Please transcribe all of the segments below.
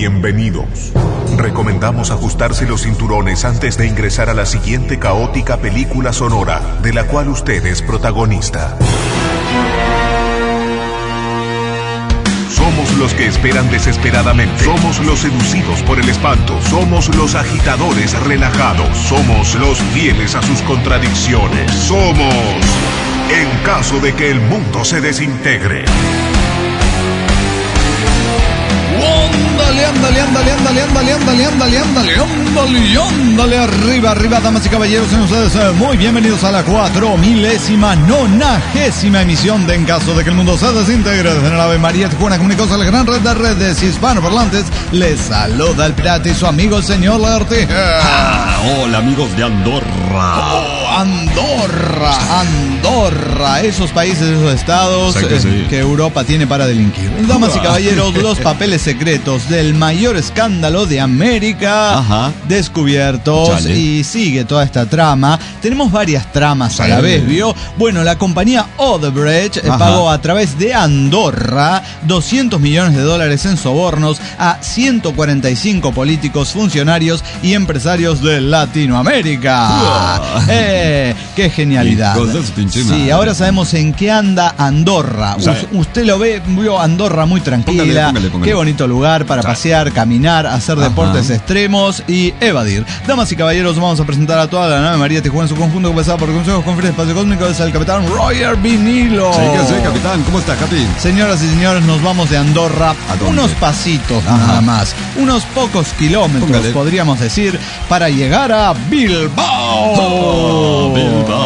bienvenidos. Recomendamos ajustarse los cinturones antes de ingresar a la siguiente caótica película sonora, de la cual usted es protagonista. Somos los que esperan desesperadamente. Somos los seducidos por el espanto. Somos los agitadores relajados. Somos los fieles a sus contradicciones. Somos, en caso de que el mundo se desintegre. Ándale, arriba, damas y caballeros, sean ustedes muy bienvenidos a la 4.090ª emisión de En caso de que el mundo se desintegre. Desde la nave María Tijuana, comunicados a la gran red de redes hispanoparlantes, les saluda el pirata y su amigo el señor Lagartija. Hola amigos de Andorra. Andorra, esos países, esos estados que Europa tiene para delinquir. Damas y caballeros, los papeles secretos del mayor escándalo de América descubiertos. Chale. Y sigue toda esta trama. Tenemos varias tramas a la vez, ¿vio? Bueno, la compañía Odebrecht pagó a través de Andorra $200 millones en sobornos a 145 políticos, funcionarios y empresarios de Latinoamérica. ¡Qué genialidad! Sí, ahora sabemos en qué anda Andorra. Usted lo vio Andorra muy tranquila. Póngale. Qué bonito lugar para pasear, caminar, hacer deportes extremos y evadir. Damas y caballeros, vamos a presentar a toda la nave María Tijuana en su conjunto, comenzada por consejos, conferencias, espacio cósmico. Es el capitán Roger Vinilo. Sí, capitán. ¿Cómo está, Capi? Señoras y señores, nos vamos de Andorra unos pasitos nada más. Unos pocos kilómetros, podríamos decir, para llegar a Bilbao.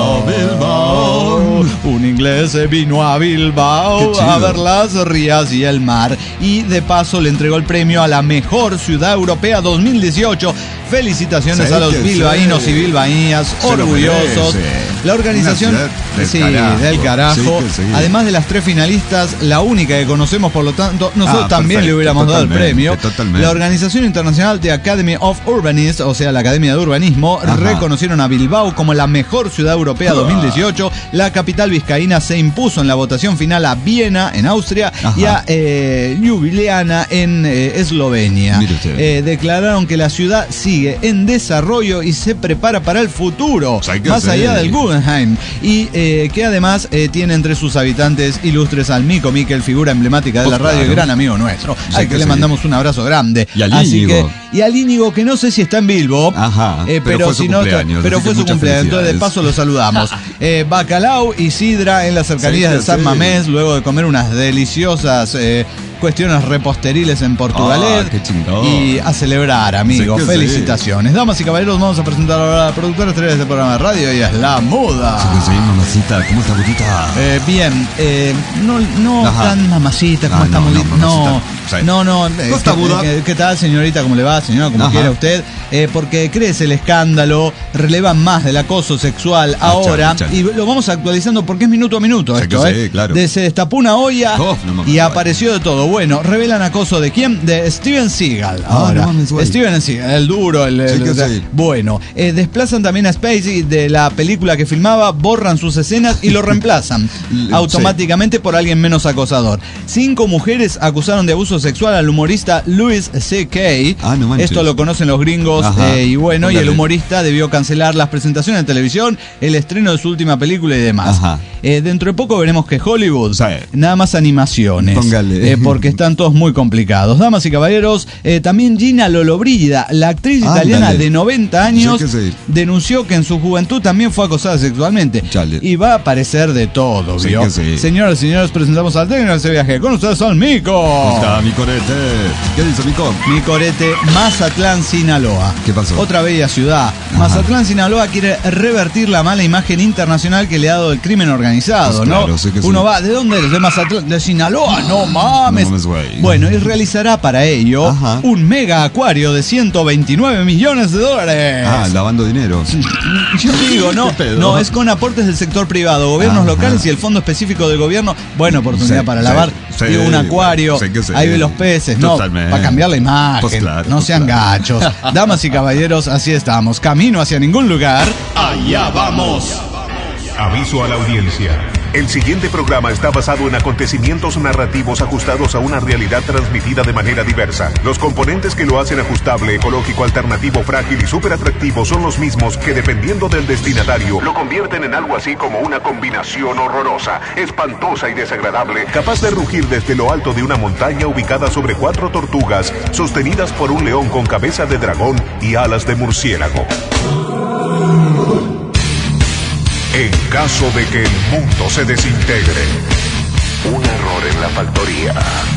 Bilbao. Un inglés vino a Bilbao a ver las rías y el mar, y de paso le entregó el premio a la mejor ciudad europea 2018. Felicitaciones a los bilbaínos y bilbaínas, orgullosos. La organización del carajo. Además de las 3 finalistas, la única que conocemos, por lo tanto, nosotros también le hubiéramos dado el premio. La Organización Internacional de Academy of Urbanists, o sea, la Academia de Urbanismo, reconocieron a Bilbao como la mejor ciudad europea 2018. La capital vizcaína se impuso en la votación final a Viena, en Austria, y a Ljubljana, en Eslovenia. Declararon que la ciudad sigue en desarrollo y se prepara para el futuro, más allá del Guggenheim, y que además tiene entre sus habitantes ilustres al Mico Miquel, figura emblemática de la radio y gran amigo nuestro, al que le mandamos un abrazo grande. Y al Íñigo. Y al Íñigo, que no sé si está en Bilbo, pero si no, pero fue su cumpleaños, entonces de paso lo saludamos. Bacalao y sidra en las cercanías de San Mamés, luego de comer unas deliciosas cuestiones reposteriles en Portugalet. Y a celebrar, amigos. Felicitaciones. Damas y caballeros, vamos a presentar ahora a la productora estrella de este programa de radio. Ella es La Muda. Mamacita, ¿cómo está, bonita? Bien, no tan mamacita, ¿cómo está? No. ¿Qué tal, señorita? ¿Cómo le va, señora? Como quiera usted. Porque crece el escándalo, relevan más del acoso sexual ahora. Y lo vamos actualizando porque es minuto a minuto esto, claro. Se destapó una olla y apareció de todo. Bueno, revelan acoso de quién? De Steven Seagal. Ahora, Steven Seagal, el duro, Bueno, desplazan también a Spacey de la película que filmaba, borran sus escenas y lo reemplazan automáticamente por alguien menos acosador. 5 mujeres acusaron de abuso sexual al humorista Louis C.K. Esto lo conocen los gringos. Y bueno, y el humorista debió cancelar las presentaciones de televisión, el estreno de su última película y demás. Dentro de poco veremos que Hollywood, nada más animaciones. Porque están todos muy complicados. Damas y caballeros, también Gina Lollobrigida, la actriz italiana de 90 años, denunció que en su juventud también fue acosada sexualmente. Y va a aparecer de todo, ¿vio? Señoras y señores, presentamos al técnico de ese viaje. Con ustedes son Mico. ¿Cómo está, Micorete? ¿Qué dice, Mico? Micorete, Mazatlán, Sinaloa. ¿Qué pasó? Otra bella ciudad. Mazatlán, Sinaloa quiere revertir la mala imagen internacional que le ha dado el crimen organizado, ¿no? Uno va, ¿de dónde eres? ¿De Mazatlán? ¿De Sinaloa? No mames. Bueno, y realizará para ello un mega acuario de $129 millones. Lavando dinero. Yo digo, no, es con aportes del sector privado, gobiernos locales y el fondo específico del gobierno. Buena oportunidad para lavar un acuario. Ahí ve los peces, ¿no? Para cambiar la imagen. No sean gachos. Damas y caballeros, así estamos. Camino hacia ningún lugar. Allá vamos. Aviso a la audiencia. El siguiente programa está basado en acontecimientos narrativos ajustados a una realidad transmitida de manera diversa. Los componentes que lo hacen ajustable, ecológico, alternativo, frágil y súper atractivo son los mismos que, dependiendo del destinatario, lo convierten en algo así como una combinación horrorosa, espantosa y desagradable, capaz de rugir desde lo alto de una montaña ubicada sobre 4 tortugas, sostenidas por un león con cabeza de dragón y alas de murciélago. En caso de que el mundo se desintegre, un error en la factoría.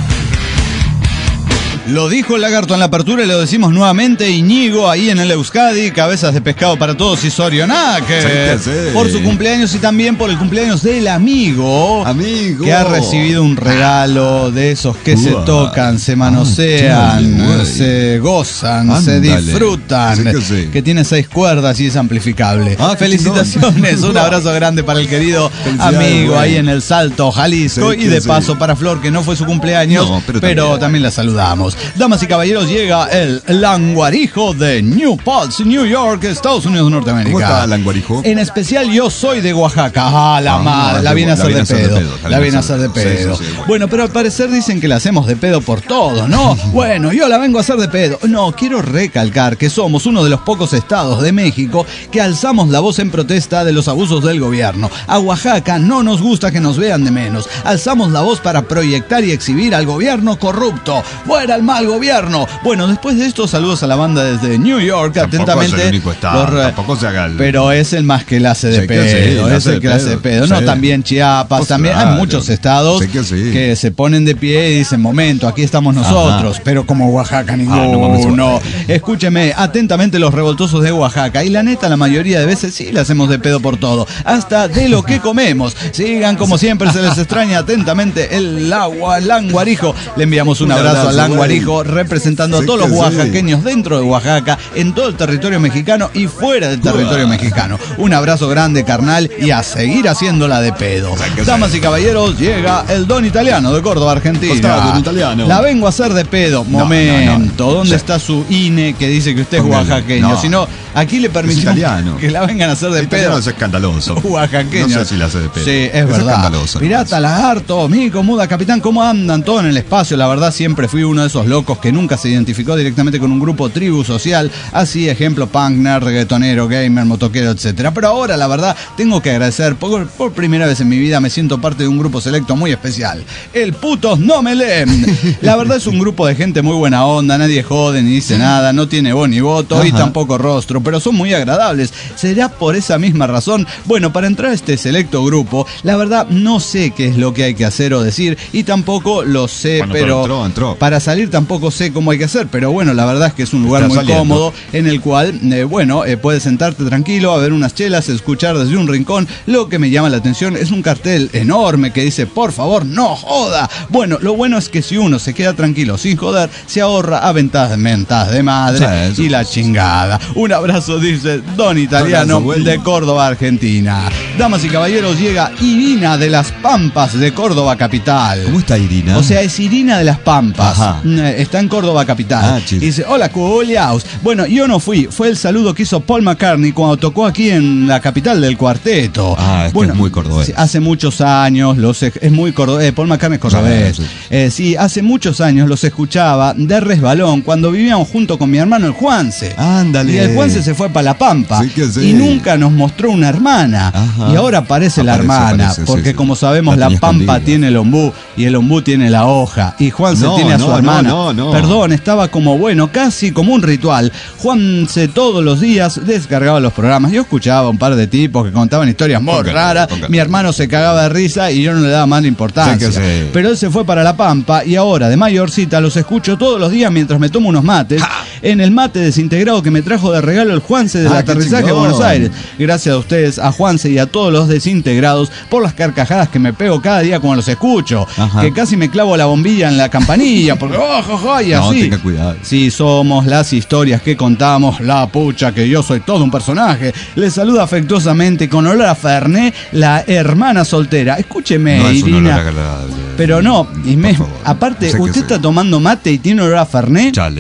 Lo dijo el lagarto en la apertura y lo decimos nuevamente. Íñigo ahí en el Euskadi, cabezas de pescado para todos y Sorionaque. Sí. Por su cumpleaños y también por el cumpleaños del amigo. Que ha recibido un regalo de esos que se tocan, se manosean, se gozan, se disfrutan. Que tiene 6 cuerdas y es amplificable. Felicitaciones, un abrazo grande para el querido amigo ahí en el Salto, Jalisco. Y de paso para Flor, que no fue su cumpleaños, pero también la saludamos. Damas y caballeros, llega el Languarijo de New Paltz, New York, Estados Unidos de Norteamérica. ¿Cómo está Languarijo? En especial yo soy de Oaxaca. La viene a hacer de pedo. La viene a hacer de pedo. Bueno, pero al parecer dicen que la hacemos de pedo por todo, ¿no? Bueno, yo la vengo a hacer de pedo. No, quiero recalcar que somos uno de los pocos estados de México que alzamos la voz en protesta de los abusos del gobierno. A Oaxaca no nos gusta que nos vean de menos. Alzamos la voz para proyectar y exhibir al gobierno corrupto. ¡Fuera el mal gobierno! Bueno, después de esto, saludos a la banda desde New York. Tampoco atentamente. Es el único estado, tampoco se haga pero es el más que la hace de pedo. Es el que la hace de pedo. No, también Chiapas, también hay muchos estados que se ponen de pie y dicen, momento, aquí estamos nosotros, pero como Oaxaca ninguno. Escúcheme atentamente los revoltosos de Oaxaca. Y la neta, la mayoría de veces sí la hacemos de pedo por todo. Hasta de lo que comemos. Sigan como siempre, se les extraña atentamente el Languarijo. Le enviamos un abrazo a Languarijo, representando a todos los oaxaqueños dentro de Oaxaca, en todo el territorio mexicano y fuera del territorio mexicano. Un abrazo grande, carnal, y a seguir haciéndola de pedo. Damas y caballeros, llega el Don Italiano de Córdoba, Argentina. La vengo a hacer de pedo. Momento, ¿dónde está su INE que dice que usted es oaxaqueño? Si no, aquí le permitimos que la vengan a hacer de pedo. Es escandaloso. Oaxaqueño. No sé si la hace de pedo. Sí, es verdad. Escandaloso. Pirata, lagarto, mico, muda, capitán, ¿cómo andan todos en el espacio? La verdad, siempre fui uno de esos locos que nunca se identificó directamente con un grupo tribu social, así ejemplo punk, nerd, reggaetonero, gamer, motoquero, etcétera. Pero ahora la verdad tengo que agradecer, por primera vez en mi vida me siento parte de un grupo selecto muy especial. El Putos No Me Leen. La verdad es un grupo de gente muy buena onda, nadie jode ni dice nada, no tiene voz ni voto y tampoco rostro, pero son muy agradables. ¿Será por esa misma razón? Bueno, para entrar a este selecto grupo, la verdad no sé qué es lo que hay que hacer o decir y tampoco lo sé, pero entró. Para salir tampoco sé cómo hay que hacer, pero bueno, la verdad es que es un lugar muy cómodo en el cual, puedes sentarte tranquilo a ver unas chelas, escuchar desde un rincón. Lo que me llama la atención es un cartel enorme que dice, por favor, no joda. Bueno, lo bueno es que si uno se queda tranquilo sin joder, se ahorra a mentas de madre y la chingada. Un abrazo, dice Don Italiano de Córdoba, Argentina. Damas y caballeros, llega Irina de las Pampas de Córdoba capital. ¿Cómo está Irina? O sea, es Irina de las Pampas. Está en Córdoba capital. Y dice, hola, culiaos. Bueno, yo no fui, fue el saludo que hizo Paul McCartney cuando tocó aquí en la capital del cuarteto. Es muy cordobés. Hace muchos años, es muy cordobés, Paul McCartney es cordobés. Sí, hace muchos años los escuchaba de resbalón cuando vivíamos junto con mi hermano el Juanse. Ándale. Y el Juanse se fue para La Pampa y nunca nos mostró una hermana. Y ahora aparece la hermana, porque como sabemos La Pampa tiene el ombú y el ombú tiene la hoja y Juanse tiene a su hermana. Perdón, estaba como casi como un ritual. Juanse todos los días descargaba los programas. Yo escuchaba un par de tipos que contaban historias muy raras. Mi hermano se cagaba de risa y yo no le daba más importancia. Pero él se fue para La Pampa y ahora de mayorcita los escucho todos los días mientras me tomo unos mates. En el mate desintegrado que me trajo de regalo el Juanse del aterrizaje de Buenos Aires. Gracias a ustedes, a Juanse y a todos los desintegrados por las carcajadas que me pego cada día cuando los escucho. Que casi me clavo la bombilla en la campanilla porque y así. Tenga cuidado. Sí, somos las historias que contamos, la pucha que yo soy todo un personaje. Les saluda afectuosamente con olor a Fernet, la hermana soltera. Escúcheme, Irina. Pero no, aparte, usted está tomando mate y tiene olor a Fernet. Chale, ¿no?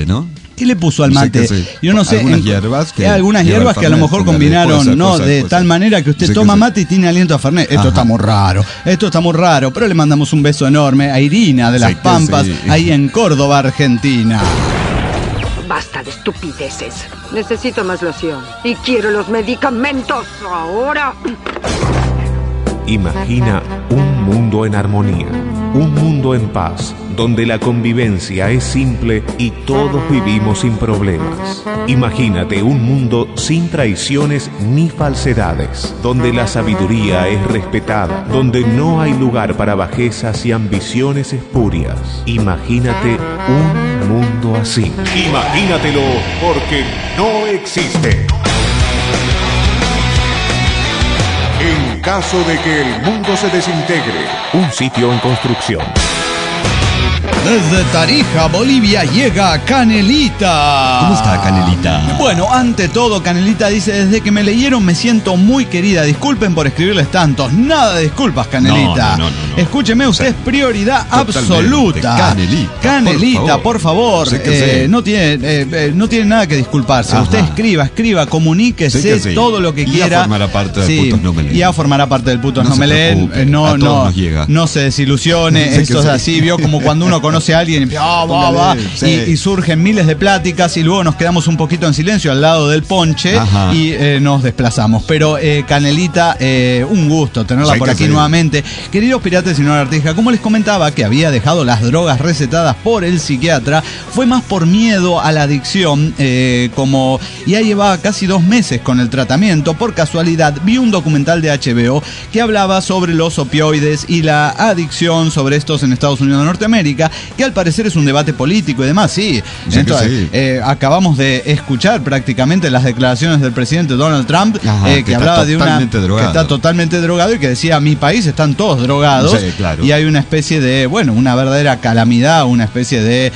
¿Qué le puso al mate? Yo no sé. Algunas hierbas que a lo mejor combinaron, ¿no? De tal manera que usted toma mate y tiene aliento a Fernet. Esto está muy raro. Pero le mandamos un beso enorme a Irina de Las Pampas, ahí en Córdoba, Argentina. Basta de estupideces. Necesito más loción. Y quiero los medicamentos ahora. Imagina un mundo en armonía, un mundo en paz, donde la convivencia es simple y todos vivimos sin problemas. Imagínate un mundo sin traiciones ni falsedades, donde la sabiduría es respetada, donde no hay lugar para bajezas y ambiciones espurias. Imagínate un mundo así. Imagínatelo, porque no existe. En caso de que el mundo se desintegre, un sitio en construcción. Desde Tarija, Bolivia, llega Canelita. ¿Cómo está Canelita? Bueno, ante todo, Canelita dice: desde que me leyeron me siento muy querida. Disculpen por escribirles tantos. Nada de disculpas, Canelita. No. Escúcheme, usted es prioridad absoluta. Canelita, por favor. No tiene nada que disculparse. Ajá. Usted escriba, comuníquese todo lo que quiera. Ya formará parte del Putos No Me Leen. Ya formará parte del Putos No Me Leen. No se desilusione. Esto es así. Vio como cuando uno conoce a alguien y surgen miles de pláticas y luego nos quedamos un poquito en silencio al lado del ponche. Ajá. Y nos desplazamos. Pero Canelita, un gusto tenerla por aquí nuevamente. Queridos piratas y no artija, como les comentaba que había dejado las drogas recetadas por el psiquiatra, fue más por miedo a la adicción, como ya llevaba casi 2 meses con el tratamiento. Por casualidad vi un documental de HBO que hablaba sobre los opioides y la adicción sobre estos en Estados Unidos de Norteamérica, que al parecer es un debate político y demás. Acabamos de escuchar prácticamente las declaraciones del presidente Donald Trump, que hablaba de que está totalmente drogado y que decía: mi país están todos drogados. Sí, claro. Y hay una especie de, una verdadera calamidad, una especie de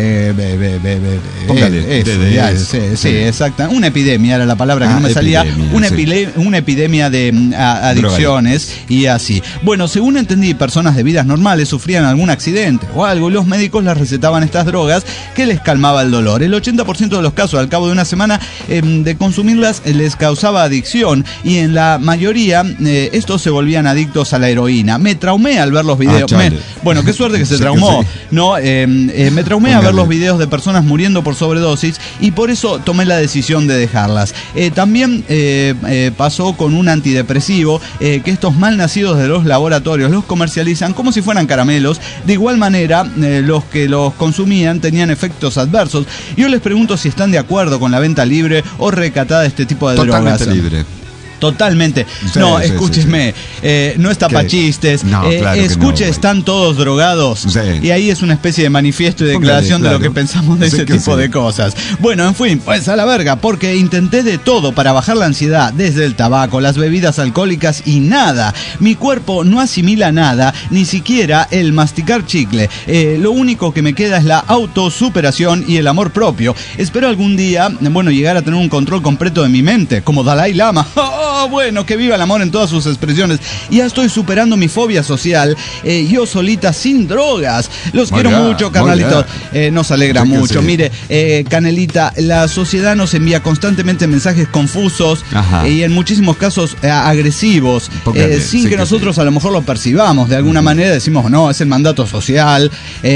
exacta, una epidemia era la palabra que no me salía, una epidemia de adicciones y así. Bueno, según entendí, personas de vidas normales sufrían algún accidente o algo, y los médicos les recetaban estas drogas que les calmaba el dolor. El 80% de los casos, al cabo de una semana de consumirlas, les causaba adicción, y en la mayoría estos se volvían adictos a la heroína. Me traumé al ver los videos. Qué suerte que se traumó. No, me traumé a ver los videos de personas muriendo por sobredosis, y por eso tomé la decisión de dejarlas. También pasó con un antidepresivo, que estos malnacidos de los laboratorios los comercializan como si fueran caramelos. De igual manera, los que los consumían tenían efectos adversos. Yo les pregunto si están de acuerdo con la venta libre o recatada de este tipo de drogas. Totalmente libre. Totalmente. Escúcheme, no está para chistes. Escuche, están todos drogados. Y ahí es una especie de manifiesto y declaración de lo que pensamos de ese tipo de cosas. Bueno, en fin, pues a la verga, porque intenté de todo para bajar la ansiedad, desde el tabaco, las bebidas alcohólicas y nada. Mi cuerpo no asimila nada, ni siquiera el masticar chicle. Lo único que me queda es la autosuperación y el amor propio. Espero algún día, llegar a tener un control completo de mi mente, como Dalai Lama. Que viva el amor en todas sus expresiones. Ya estoy superando mi fobia social, yo solita, sin drogas. Los quiero mucho, carnalitos. Nos alegra mucho. Mire, Canelita, la sociedad nos envía constantemente mensajes confusos y en muchísimos casos agresivos, sin que nosotros a lo mejor lo percibamos. De alguna manera decimos: no, es el mandato social,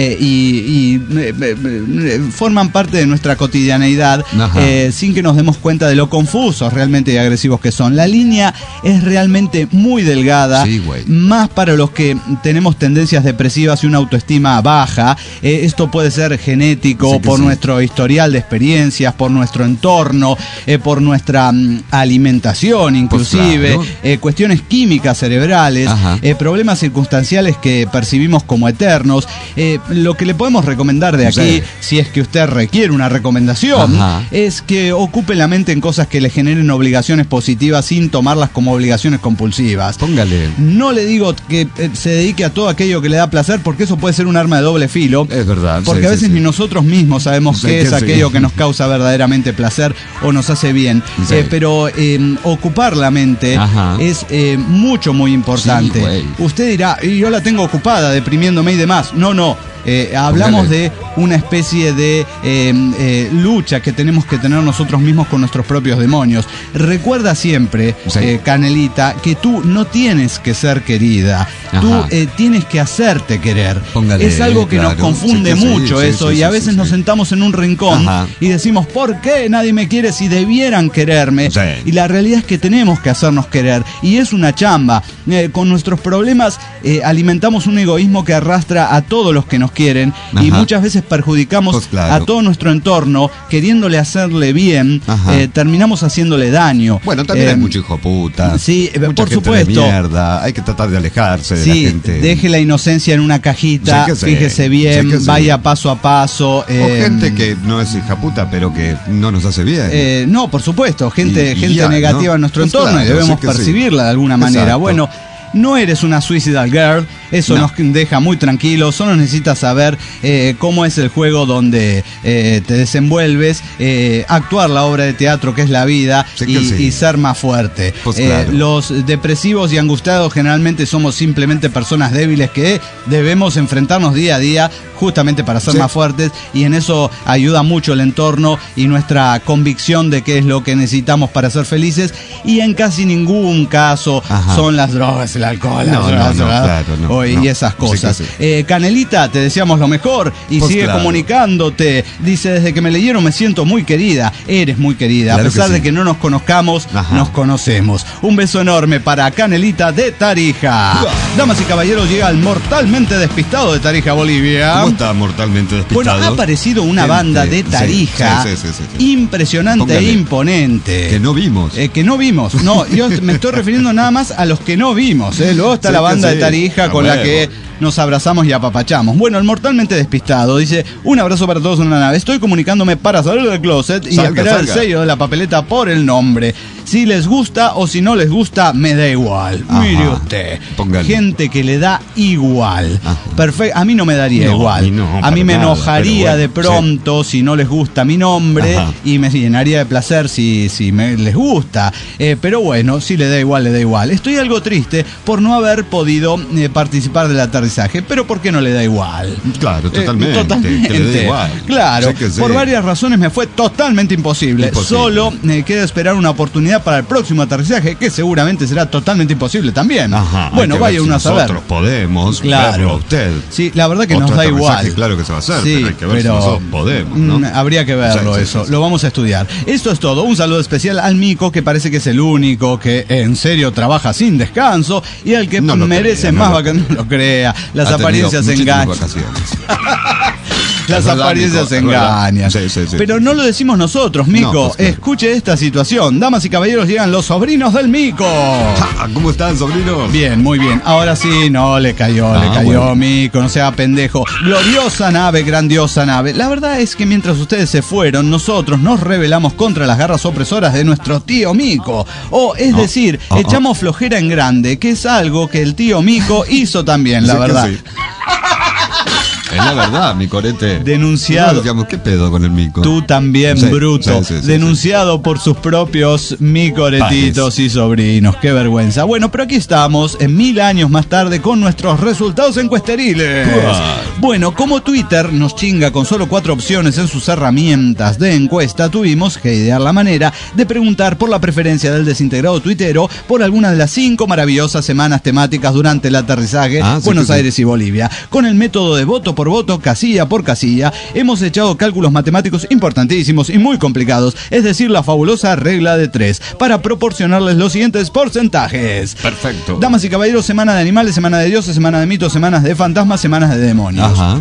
y forman parte de nuestra cotidianeidad, sin que nos demos cuenta de lo confusos realmente y agresivos que son. La línea es realmente muy delgada, más para los que tenemos tendencias depresivas y una autoestima baja. Esto puede ser genético, por nuestro historial de experiencias, por nuestro entorno, por nuestra alimentación inclusive, cuestiones químicas cerebrales, problemas circunstanciales que percibimos como eternos. Lo que le podemos recomendar de aquí, si es que usted requiere una recomendación, es que ocupe la mente en cosas que le generen obligaciones positivas sin tomarlas como obligaciones compulsivas. Póngale. No le digo que se dedique a todo aquello que le da placer, porque eso puede ser un arma de doble filo. Es verdad. Porque a veces ni nosotros mismos sabemos qué es aquello que nos causa verdaderamente placer o nos hace bien. Sí. Pero ocupar la mente es muy importante. Sí, usted dirá, yo la tengo ocupada, deprimiéndome y demás. No. Hablamos de una especie de lucha que tenemos que tener nosotros mismos con nuestros propios demonios. Recuerda siempre, Canelita, que tú no tienes que ser querida. Tú tienes que hacerte querer. Póngale, es algo que nos confunde mucho eso, y a veces nos sentamos en un rincón y decimos, ¿por qué nadie me quiere si debieran quererme? Sí. Y la realidad es que tenemos que hacernos querer, y es una chamba. Con nuestros problemas alimentamos un egoísmo que arrastra a todos los que nos quieren, y muchas veces perjudicamos a todo nuestro entorno queriéndole hacerle bien. Terminamos haciéndole daño. Bueno, también hay mucho hijo puta. Sí, mucha por gente supuesto. De mierda. Hay que tratar de alejarse de la gente. Deje la inocencia en una cajita, fíjese bien, vaya paso a paso. O gente que no es hija puta, pero que no nos hace bien. No, por supuesto, gente negativa en nuestro entorno, y debemos percibirla de alguna manera. Exacto. Bueno, no eres una suicidal girl, eso nos deja muy tranquilos. Solo necesitas saber cómo es el juego donde te desenvuelves, actuar la obra de teatro que es la vida, y ser más fuerte. Pues los depresivos y angustiados generalmente somos simplemente personas débiles que debemos enfrentarnos día a día justamente para ser más fuertes, y en eso ayuda mucho el entorno y nuestra convicción de qué es lo que necesitamos para ser felices, y en casi ningún caso son las drogas, el alcohol, y esas cosas. Canelita, te deseamos lo mejor, y pues sigue comunicándote. Dice, desde que me leyeron me siento muy querida. Eres muy querida, a pesar de que no nos conozcamos, nos conocemos. Un beso enorme para Canelita de Tarija. Damas y caballeros, llega el mortalmente despistado de Tarija, Bolivia. ¿Cómo está mortalmente despistado? Bueno, ha aparecido una banda de Tarija impresionante e imponente. Que no vimos. No, yo me estoy refiriendo nada más a los que no vimos. Luego está la banda de Tarija con la que nos abrazamos y apapachamos. Bueno, el mortalmente despistado dice, un abrazo para todos en la nave. Estoy comunicándome para salir del closet y esperar el sello de la papeleta por el nombre. Si les gusta o si no les gusta, me da igual. Mire usted. Póngale. Gente que le da igual. Perfecto. A mí no me daría igual. A mí me enojaría de pronto si no les gusta mi nombre, y me llenaría de placer si les gusta. Pero bueno, si le da igual, le da igual. Estoy algo triste por no haber podido participar del aterrizaje. Pero ¿por qué no le da igual? Claro, totalmente. Que le da igual. Claro, por varias razones me fue totalmente imposible. Solo queda esperar una oportunidad para el próximo aterrizaje, que seguramente será totalmente imposible también. Bueno, vaya uno a saber. Nosotros podemos verlo a usted. Sí, la verdad que nos da igual. Claro que se va a hacer, pero hay que ver si nosotros podemos, ¿no? Habría que verlo eso. Lo vamos a estudiar. Esto es todo. Un saludo especial al Mico, que parece que es el único que en serio trabaja sin descanso, y al que merece más vacaciones. No lo crea. Las apariencias engañan. Las apariencias engañan. Pero no lo decimos nosotros, Mico. Escuche esta situación. Damas y caballeros, llegan los sobrinos del Mico. ¿Cómo están, sobrinos? Bien, muy bien. Ahora sí, le cayó, bueno. Mico, no sea pendejo. Gloriosa nave, grandiosa nave. La verdad es que mientras ustedes se fueron, nosotros nos rebelamos contra las garras opresoras de nuestro tío Mico. Decir, echamos flojera en grande, que es algo que el tío Mico hizo también, la verdad. Es la verdad, mi corete. Denunciado. Digamos, ¿qué pedo con el Mico? Tú también, bruto. Denunciado por sus propios micoretitos y sobrinos. Qué vergüenza. Bueno, pero aquí estamos, 1000 años más tarde, con nuestros resultados encuesteriles. Bueno, como Twitter nos chinga con solo 4 opciones en sus herramientas de encuesta, tuvimos que idear la manera de preguntar por la preferencia del desintegrado tuitero por alguna de las 5 maravillosas semanas temáticas durante el aterrizaje Buenos Aires y Bolivia. Con el método de voto por voto, casilla por casilla, hemos echado cálculos matemáticos importantísimos y muy complicados, es decir, la fabulosa regla de 3, para proporcionarles los siguientes porcentajes. Perfecto. Damas y caballeros, semana de animales, semana de dioses, semana de mitos, semanas de fantasmas, semanas de demonios.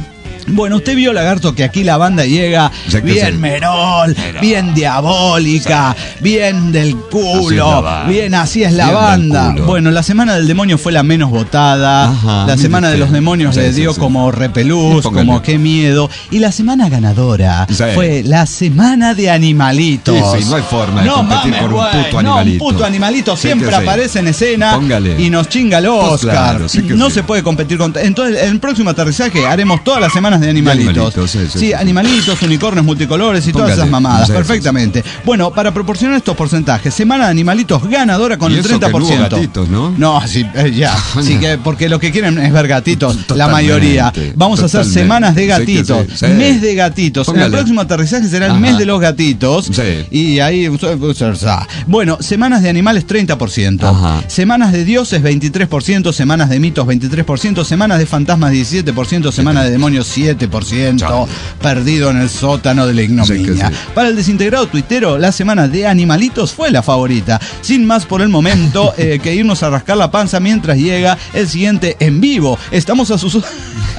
Bueno, usted vio, Lagarto, que aquí la banda llega bien merol, bien diabólica, bien del culo, bien así es la banda. Bueno, la semana del demonio fue la menos votada. Ajá, la semana de los demonios le dio como repelús, como qué miedo. Y la semana ganadora fue la semana de animalitos. Sí, no hay forma de competir por un puto animalito. Un puto animalito siempre aparece en escena y nos chinga el Oscar. Claro, no se puede competir con... Entonces, en el próximo aterrizaje haremos todas las semanas de animalitos. Sí, animalitos, unicornios multicolores y todas esas mamadas, perfectamente. Bueno, para proporcionar estos porcentajes, semana de animalitos ganadora con el 30%. Que no hubo gatitos, ¿no? No, sí, ya. Sí, que porque lo que quieren es ver gatitos, la mayoría. Vamos a hacer semanas de gatitos, mes de gatitos. Póngale. En el próximo aterrizaje será el mes de los gatitos. Y ahí... Bueno, semanas de animales 30%. Semanas de dioses 23%, semanas de mitos 23%, semanas de fantasmas 17%, semanas de demonios 7%, perdido en el sótano de la ignominia. Para el desintegrado tuitero, la semana de animalitos fue la favorita. Sin más por el momento que irnos a rascar la panza mientras llega el siguiente en vivo. Estamos a sus...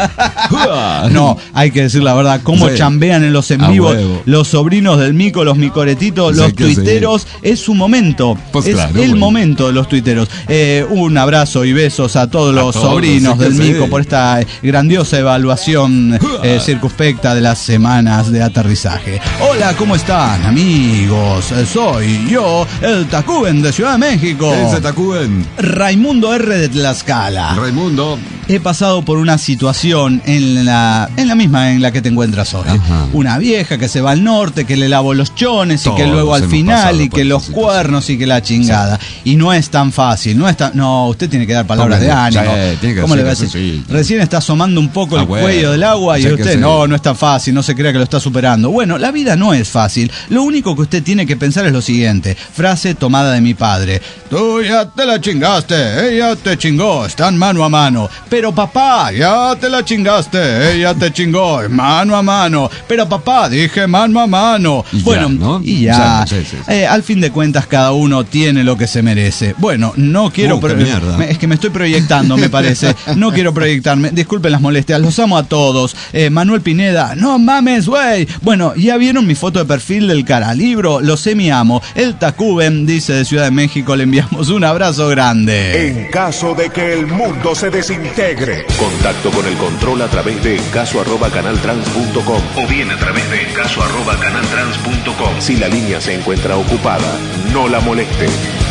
No, hay que decir la verdad, cómo chambean en los en vivos los sobrinos del mico, los micoretitos, los tuiteros. Es su momento, es el momento de los tuiteros. Un abrazo y besos a todos los sobrinos del mico por esta grandiosa evaluación circunspecta de las semanas de aterrizaje. Hola, ¿cómo están, amigos? Soy yo, el Tacuben de Ciudad de México. Ese Tacuben. Raimundo R. de Tlaxcala. Raimundo. He pasado por una situación en la misma en la que te encuentras hoy. Una vieja que se va al norte, que le lavo los chones y que luego al final y que los cuernos y que la chingada. Y no es tan fácil, no, usted tiene que dar palabras de ánimo. ¿Cómo le va a decir? Recién está asomando un poco el cuello del agua y usted no es tan fácil, no se crea que lo está superando. Bueno, la vida no es fácil. Lo único que usted tiene que pensar es lo siguiente. Frase tomada de mi padre. Tú ya te la chingaste, ella te chingó, están mano a mano. Pero papá, ya te la chingaste, ella te chingó, mano a mano. Pero papá, dije mano a mano. Y bueno, ya, ¿no? Y ya. Al fin de cuentas, cada uno tiene lo que se merece. Bueno, no quiero... es que me estoy proyectando, me parece. No quiero proyectarme. Disculpen las molestias, los amo a todos. Manuel Pineda, no mames, güey. Bueno, ¿ya vieron mi foto de perfil del caralibro? Lo sé, mi amo. El Tacuben, dice de Ciudad de México, le enviamos un abrazo grande. En caso de que el mundo se desintegre, contacto con el control a través de encaso@canaltrans.com o bien a través de encaso@canaltrans.com. Si la línea se encuentra ocupada, no la moleste.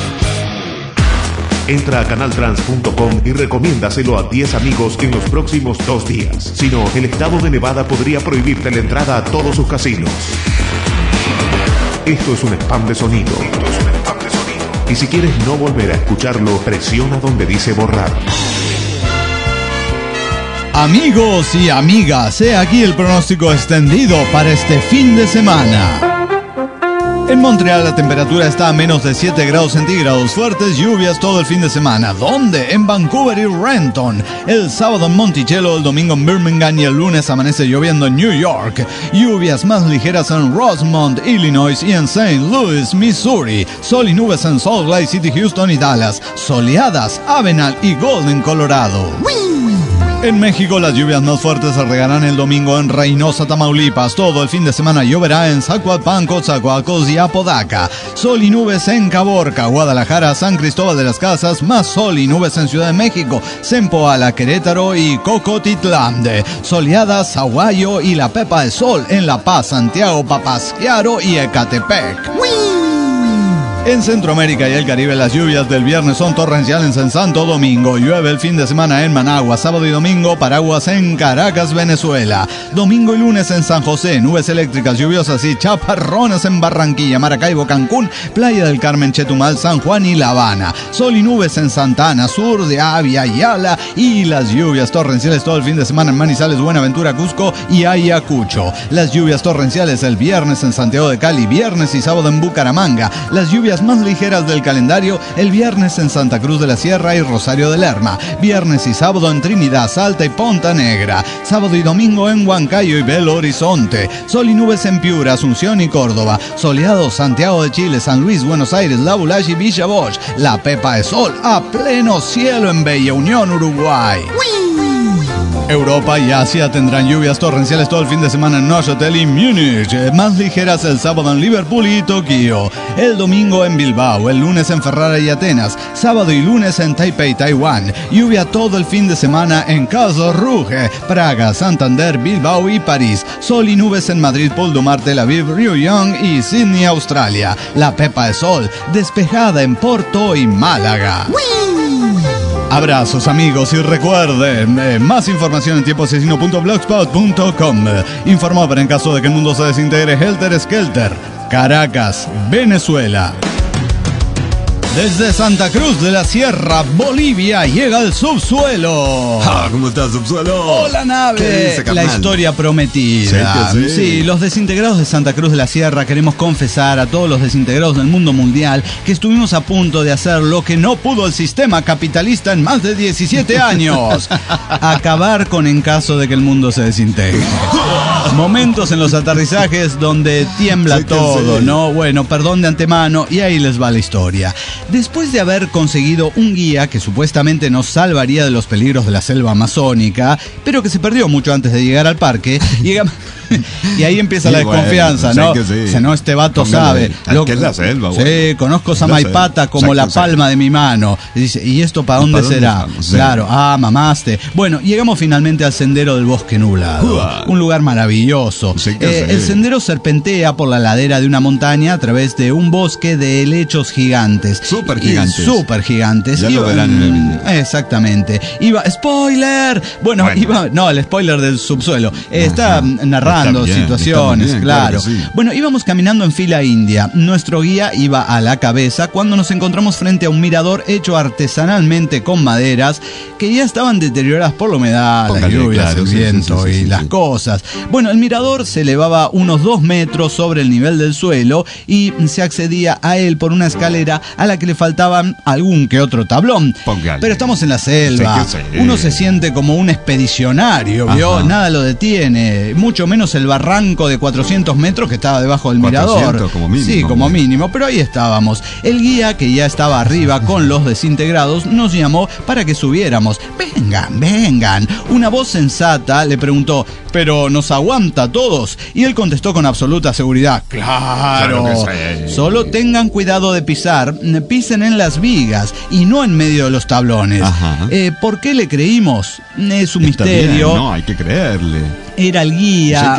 Entra a canaltrans.com y recomiéndaselo a 10 amigos en los próximos 2 días. Si no, el estado de Nevada podría prohibirte la entrada a todos sus casinos. Esto es un spam de sonido. Y si quieres no volver a escucharlo, presiona donde dice borrar. Amigos y amigas, he aquí el pronóstico extendido para este fin de semana. En Montreal la temperatura está a menos de 7 grados centígrados, fuertes lluvias todo el fin de semana. ¿Dónde? En Vancouver y Renton. El sábado en Monticello, el domingo en Birmingham y el lunes amanece lloviendo en New York. Lluvias más ligeras en Rosemont, Illinois y en St. Louis, Missouri. Sol y nubes en Salt Lake City, Houston y Dallas. Soleadas, Avenal y Golden, Colorado. En México las lluvias más fuertes se regarán el domingo en Reynosa, Tamaulipas. Todo el fin de semana lloverá en Zacualpan, Coatzacoalcos y Apodaca. Sol y nubes en Caborca, Guadalajara, San Cristóbal de las Casas, más sol y nubes en Ciudad de México, Zempoala, Querétaro y Cocotitlán. Soleadas, Zaguayo y La Pepa de Sol en La Paz, Santiago, Papasquiaro y Ecatepec. En Centroamérica y el Caribe las lluvias del viernes son torrenciales en Santo Domingo. Llueve el fin de semana en Managua, sábado y domingo paraguas en Caracas, Venezuela. Domingo y lunes en San José, nubes eléctricas lluviosas y chaparrones en Barranquilla, Maracaibo, Cancún, Playa del Carmen, Chetumal, San Juan y La Habana. Sol y nubes en Santana, sur de Avia y Ala, y las lluvias torrenciales todo el fin de semana en Manizales, Buenaventura, Cusco y Ayacucho. Las lluvias torrenciales el viernes en Santiago de Cali, viernes y sábado en Bucaramanga. Las lluvias más ligeras del calendario el viernes en Santa Cruz de la Sierra y Rosario de Lerma, viernes y sábado en Trinidad, Salta y Ponta Negra, sábado y domingo en Huancayo y Belo Horizonte, sol y nubes en Piura, Asunción y Córdoba, soleado Santiago de Chile, San Luis, Buenos Aires, La Bulache y Villa Bosch, La Pepa de Sol a pleno cielo en Bella Unión, Uruguay. ¡Uy! Europa y Asia tendrán lluvias torrenciales todo el fin de semana en Neuchâtel y Múnich, más ligeras el sábado en Liverpool y Tokio, el domingo en Bilbao, el lunes en Ferrara y Atenas, sábado y lunes en Taipei, Taiwán, lluvia todo el fin de semana en Karlsruhe, Praga, Santander, Bilbao y París, sol y nubes en Madrid, Pol de Mar, Tel Aviv, Riyadh y Sydney, Australia, la pepa de sol, despejada en Porto y Málaga. Abrazos amigos y recuerden, más información en tiempoasesino.blogspot.com. Informó para en caso de que el mundo se desintegre Helter Skelter, Caracas, Venezuela. Desde Santa Cruz de la Sierra, Bolivia, llega el subsuelo. ¿Cómo estás, subsuelo? Hola, nave. La historia prometida. Sí, los desintegrados de Santa Cruz de la Sierra queremos confesar a todos los desintegrados del mundo mundial que estuvimos a punto de hacer lo que no pudo el sistema capitalista en más de 17 años. Acabar con en caso de que el mundo se desintegre. Momentos en los aterrizajes donde tiembla todo, ¿no? Bueno, perdón de antemano y ahí les va la historia. Después de haber conseguido un guía que supuestamente nos salvaría de los peligros de la selva amazónica, pero que se perdió mucho antes de llegar al parque, y ahí empieza la desconfianza, ¿no? Dice, no, este vato sabe. ¿Qué es la selva? Sí, conozco Samaipata como la palma de mi mano. Y dice, ¿y esto para dónde será? Claro, mamaste. Bueno, llegamos finalmente al sendero del bosque nublado. Un lugar maravilloso. El sendero serpentea por la ladera de una montaña a través de un bosque de helechos gigantes. Súper gigantes. Súper gigantes. Ya lo verán en el video. Exactamente. ¡Spoiler! Bueno, el spoiler del subsuelo. Está narrando situaciones, claro. Sí. Bueno, íbamos caminando en fila india. Nuestro guía iba a la cabeza cuando nos encontramos frente a un mirador hecho artesanalmente con maderas que ya estaban deterioradas por la humedad, las lluvias, el viento y las cosas. Bueno, el mirador se elevaba unos 2 metros sobre el nivel del suelo y se accedía a él por una escalera a la que le faltaban algún que otro tablón. Pero estamos en la selva. Uno se siente como un expedicionario, ¿vio? Nada lo detiene. Mucho menos el barranco de 400 metros que estaba debajo del mirador. Como mínimo. Sí, como mínimo, pero ahí estábamos. El guía, que ya estaba arriba con los desintegrados, nos llamó para que subiéramos. Vengan. Una voz sensata le preguntó, ¿pero nos aguanta a todos? Y él contestó con absoluta seguridad, claro solo tengan cuidado de pisen en las vigas y no en medio de los tablones. ¿Por qué le creímos? Es un misterio. No, hay que creerle. Era el guía,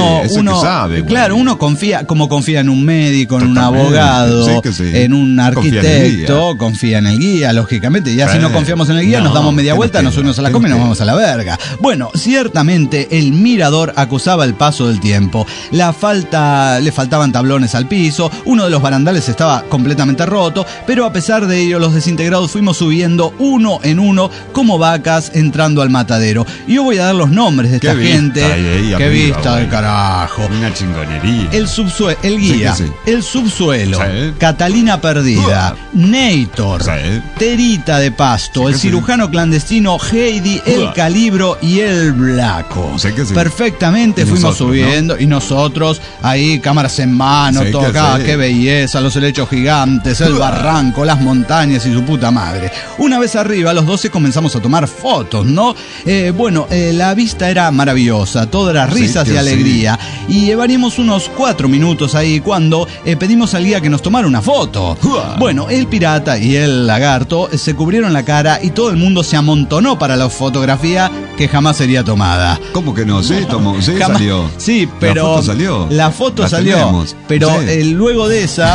uno sabe, claro, uno confía en un médico, en un abogado, en un arquitecto, confía en el guía, lógicamente. Ya si no confiamos en el guía, nos damos media vuelta, nos subimos a la cama y nos vamos a la verga. Bueno, ciertamente el mirador acusaba el paso del tiempo. Le faltaban tablones al piso, uno de los barandales estaba completamente roto, pero a pesar de ello, los desintegrados fuimos subiendo uno en uno como vacas entrando al matadero. Y yo voy a dar los nombres de esta gente. Qué vista del carajo. Una chingonería. El guía, el subsuelo, Catalina Perdida, Neitor, Terita de Pasto, el cirujano clandestino Heidi, el Calibro y el Blaco. Perfectamente fuimos subiendo, ¿no? Y nosotros ahí, cámaras en mano, todo acá, qué belleza, los helechos gigantes, el barranco, las montañas y su puta madre. Una vez arriba, los 12 comenzamos a tomar fotos, ¿no? La vista era maravillosa. Todo era risas y alegría. Y llevaríamos unos 4 minutos ahí cuando pedimos al guía que nos tomara una foto. Bueno, el pirata y el lagarto se cubrieron la cara y todo el mundo se amontonó para la fotografía que jamás sería tomada. ¿Cómo que no? Salió. Sí, pero la foto salió. Pero luego de esa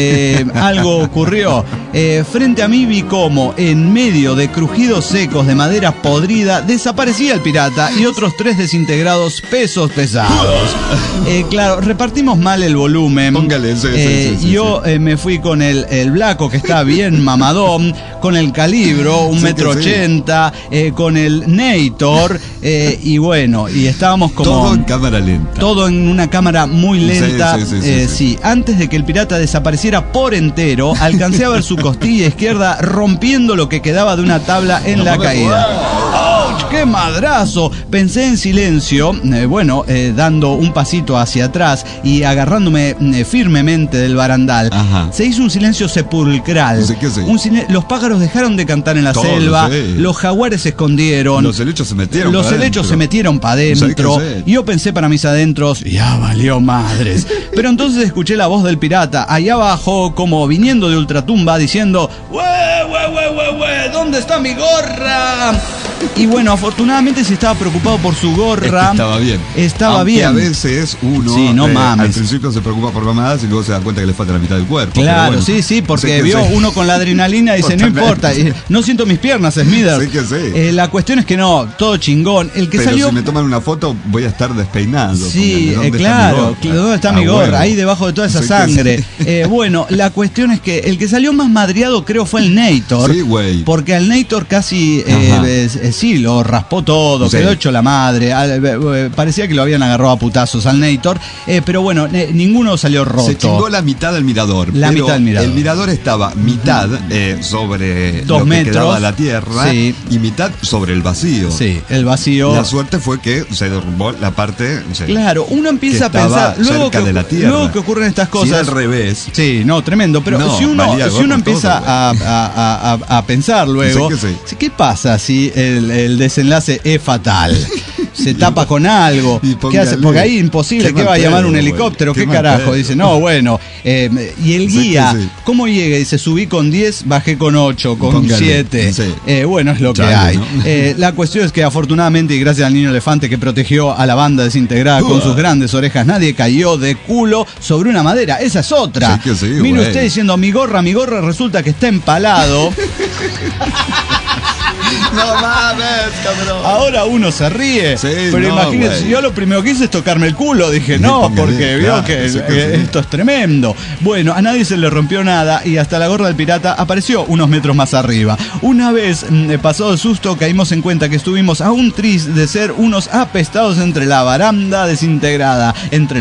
algo ocurrió. Frente a mí vi como en medio de crujidos secos de madera podrida desaparecía el pirata y otros 3 desintegrados pesos pesados. Claro, repartimos mal el volumen. Póngale, yo me fui con el Blaco, que está bien mamadón, con el Calibro, 1,80 m, con el Neitor, y bueno, y estábamos como... Todo en cámara lenta. Todo en una cámara muy lenta. Sí, antes de que el pirata desapareciera por entero, alcancé a ver su costilla izquierda rompiendo lo que quedaba de una tabla en la caída. ¡Auch! ¡Qué madrazo! Pensé en silencio, dando un pasito hacia atrás y agarrándome firmemente del barandal. Ajá. Se hizo un silencio sepulcral. Sí, sí. Los pájaros dejaron de cantar en la selva, los jaguares se escondieron. Los helechos se metieron para adentro. Y yo pensé para mis adentros, ya valió madres. Pero entonces escuché la voz del pirata allá abajo, como viniendo de ultratumba, diciendo: ¡Hue! ¿Dónde está mi gorra? Y bueno, afortunadamente sí estaba preocupado por su gorra. Estaba bien. Estaba bien. A veces uno al principio se preocupa por mamadas y luego se da cuenta que le falta la mitad del cuerpo. Claro, bueno, sí, porque vio uno con la adrenalina y dice, no importa, no siento mis piernas, Smithers. Sí. La cuestión es que no, todo chingón. Pero si me toman una foto voy a estar despeinado. Sí, claro, ¿dónde está mi gorra? Ahí debajo de toda esa sangre. Bueno, la cuestión es que el que salió más madreado creo fue el Nator. Sí, güey. Porque al Nator casi lo raspó todo, quedó hecho la madre. Parecía que lo habían agarrado a putazos al Nator. Pero bueno, ninguno salió roto. Se chingó la mitad del mirador. El mirador estaba mitad sobre 2 metros que quedaba la tierra y mitad sobre el vacío. Sí, el vacío. La suerte fue que se derrumbó la parte. Claro, uno empieza a pensar luego que ocurren estas cosas. Si al revés. Sí, no, tremendo. Pero si uno empieza a pensar luego, ¿qué pasa si el desenlace es fatal? Se tapa con algo. ¿Qué hace? Porque ahí imposible. ¿Qué va a llamar un helicóptero? ¿Qué carajo? Dice, no, bueno. Y el guía, ¿cómo llega? Dice, subí con 10, bajé con 8, con 7. Bueno, es lo que hay. ¿No? La cuestión es que afortunadamente, y gracias al niño elefante que protegió a la banda desintegrada con sus grandes orejas, nadie cayó de culo sobre una madera. Esa es otra. Mire usted diciendo, mi gorra, resulta que está empalado. No mames, cabrón. Ahora uno se ríe. Pero imagínate, yo lo primero que hice es tocarme el culo. Dije, porque vio que esto es tremendo. Bueno, a nadie se le rompió nada y hasta la gorra del pirata apareció unos metros más arriba. Una vez, pasado el susto, caímos en cuenta que estuvimos a un tris de ser unos apestados entre la banda desintegrada.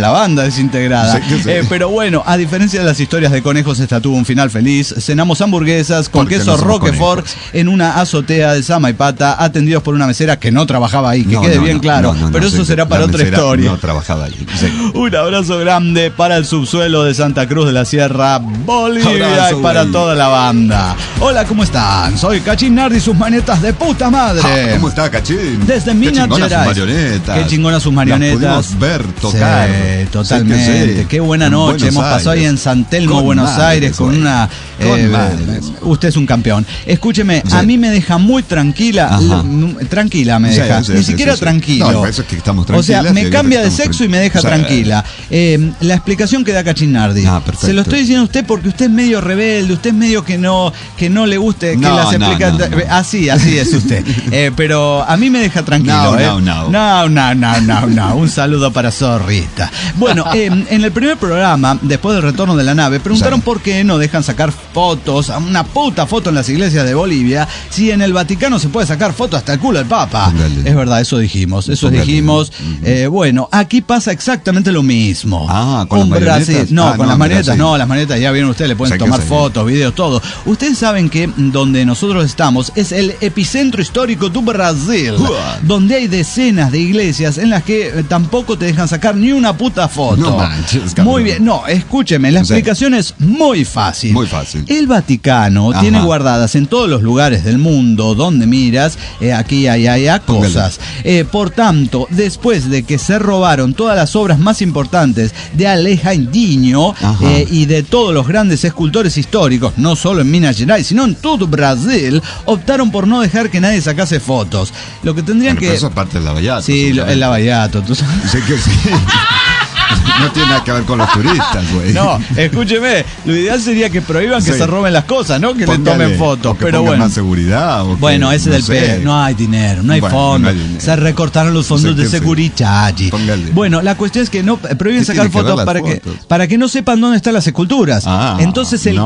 Pero bueno, a diferencia de las historias de conejos, esta tuvo un final feliz. Cenamos hamburguesas con queso Roquefort en una azotea de Samaipata, atendidos por una mesera que no trabajaba ahí, quede bien claro, pero eso será para otra historia. No trabajaba ahí. Un abrazo grande para el subsuelo de Santa Cruz de la Sierra, Bolivia, y para toda la banda. Hola, ¿cómo están? Soy Cachín Nardi, sus manetas de puta madre. ¿Cómo está, Cachín? Desde Minas Gerais. Qué chingona sus marionetas. Las pudimos ver, tocar. Sí, totalmente. Qué buena noche. Hemos pasado ahí en San Telmo, Buenos Aires, con una... usted es un campeón. Escúcheme, a mí me deja muy tranquila me deja, ni siquiera tranquilo. No, eso es que estamos tranquilos. O sea, me cambia de sexo y me deja tranquila. La explicación que da Cachinardi. Se lo estoy diciendo a usted porque usted es medio rebelde, usted es medio que no le guste que las explicaciones. Así es usted. Pero a mí me deja tranquilo. No. Un saludo para Zorrita. Bueno, en el primer programa, después del retorno de la nave, preguntaron por qué no dejan sacar fotos, una puta foto en las iglesias de Bolivia, si en el Vaticano se puede sacar fotos hasta el culo del Papa. Es verdad, eso dijimos. Bueno, aquí pasa exactamente lo mismo. ¿Con las marionetas? Con las marionetas no, las marionetas ya vieron ustedes, le pueden tomar fotos, videos, todo. Ustedes saben que donde nosotros estamos es el epicentro histórico do Brasil, donde hay decenas de iglesias en las que tampoco te dejan sacar ni una puta foto. No manches, muy bien, escúcheme, la explicación es muy fácil. Muy fácil. El Vaticano tiene guardadas en todos los lugares del mundo donde miras, aquí hay cosas. Por tanto, después de que se robaron todas las obras más importantes de Alejandro y de todos los grandes escultores históricos, no solo en Minas Gerais, sino en todo Brasil, optaron por no dejar que nadie sacase fotos. Lo que tendrían pero eso es parte del lavallato. Sí, el lavallato, tú sabes. Sí que sí. No tiene nada que ver con los turistas, güey. No, escúcheme, lo ideal sería que prohíban que se roben las cosas, ¿no? Que le tomen fotos, pero bueno. Más seguridad. Bueno, ese del P. No hay dinero, no hay fondos. Se recortaron los fondos de seguridad. Bueno, la cuestión es que no prohíben sacar fotos para que no sepan dónde están las esculturas. Entonces el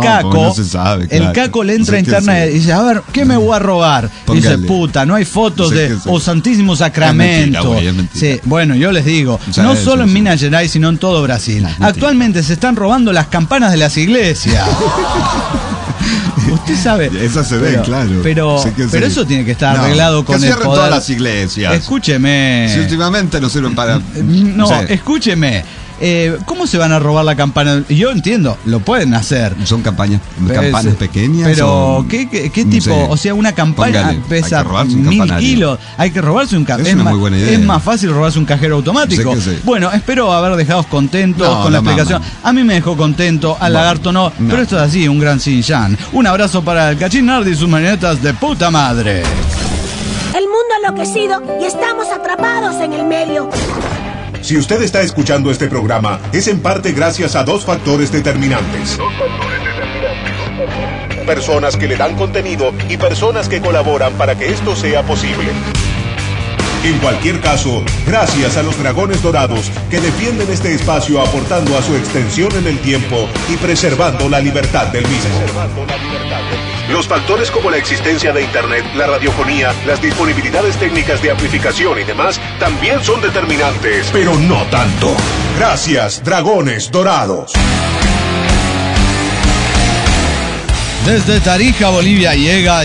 caco le entra a internet y dice, a ver, ¿qué me voy a robar? Dice, puta, no hay fotos de O Santísimo Sacramento. Sí, bueno, yo les digo, no solo en Minas Gerais, sino en todo Brasil. Actualmente se están robando las campanas de las iglesias. Usted sabe. Eso se ve, claro. Pero eso tiene que estar arreglado con el poder. Todas las iglesias. Escúcheme. Si últimamente no sirven para. No, escúcheme. ¿Cómo se van a robar la campana? Yo entiendo, lo pueden hacer. Son campanas pequeñas. Pero, ¿qué tipo? No sé. O sea, una campana pesa 1000 kilos. Hay que robarse un cajero. Es una muy buena idea. Es más fácil robarse un cajero automático. Bueno, espero haber dejado contentos con la explicación. A mí me dejó contento, al lagarto no. Pero esto es así, un gran Xinjiang. Un abrazo para el Cachín Nardi y sus marionetas de puta madre. El mundo ha enloquecido y estamos atrapados en el medio. Si usted está escuchando este programa, es en parte gracias a dos factores determinantes. Personas que le dan contenido y personas que colaboran para que esto sea posible. En cualquier caso, gracias a los Dragones Dorados que defienden este espacio aportando a su extensión en el tiempo y preservando la libertad del mismo. Los factores como la existencia de Internet, la radiofonía, las disponibilidades técnicas de amplificación y demás también son determinantes, pero no tanto. Gracias, Dragones Dorados. Desde Tarija, Bolivia, llega